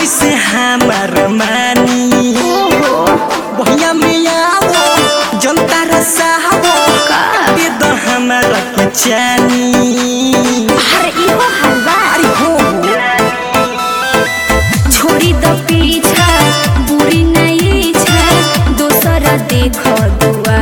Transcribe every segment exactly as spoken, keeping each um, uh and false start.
कैसे हमार मानी भैया में आओ जनता रसावो दे दो हमारा के जानी। अरे इहो हलवा अरे हो छोड़ी दो पीछा बुरी नहीं छा दोसरा देखो दुआ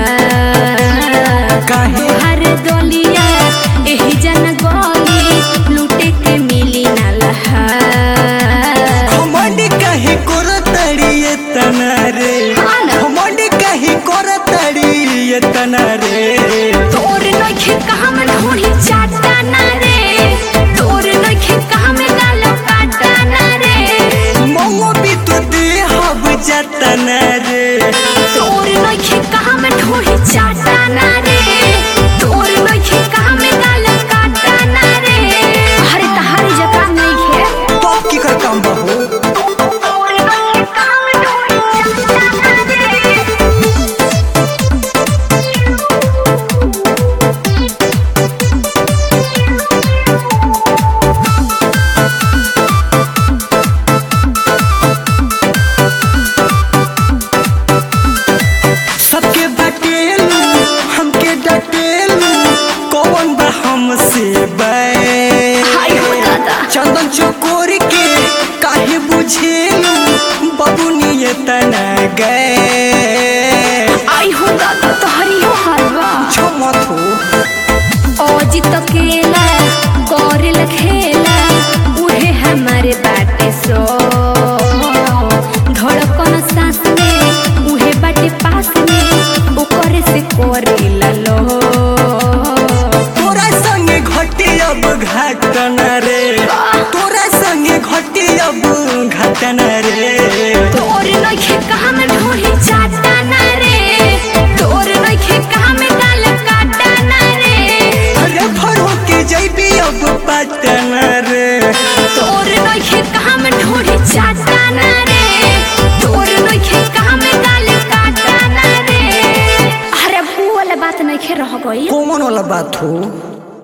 काहे हर दलिया एही जन गली लूटे के मिली ना लहा हमनी कहीं करतड़ी ये तना रे हमनी कहीं करतड़ी ये तना रे तोर नखे कहां में ढोली चाटा ना रे तोर नखे कहां में गाल काटा ना रे मौओ भी तो दे हब जतना रे तोर नखे कहां में ढोली चाटा ना रे तोर नखे कहां में गाल काटा ना रे हरे तहारी जका नहीं खे तो की कर काम बहो तोर नखे कहां में ढोली चाटा ना रे सबके बटेलू हमके डटेलू कौन बा हमसे बै हाय हो दादा चंदन चकोर के काहे बुझेलू बबुनी ये तना गए आई हो दादा तोहरी हो हलवा मत हो ओजी तो केला कोरिल खेला उहे हमारे बाटे सो धड़कन सांस में उहे बाटे पास में ओकरे से कोरिल लो तोरा संगे घटी अब घटना रे तोरा संगे घटी अब घटना रे तोर नखे कहां में ढोली चाटा ना रे तोर नखे कहां में गाल काटा ना रे अरे भरो के जैबी अब पटना रे तोर नखे कहां में ढोली चाटा ना रे तोर नखे कहां में गाल काटा ना रे अरे वो वाला बात नहीं रह गई कौन वाला बात हो।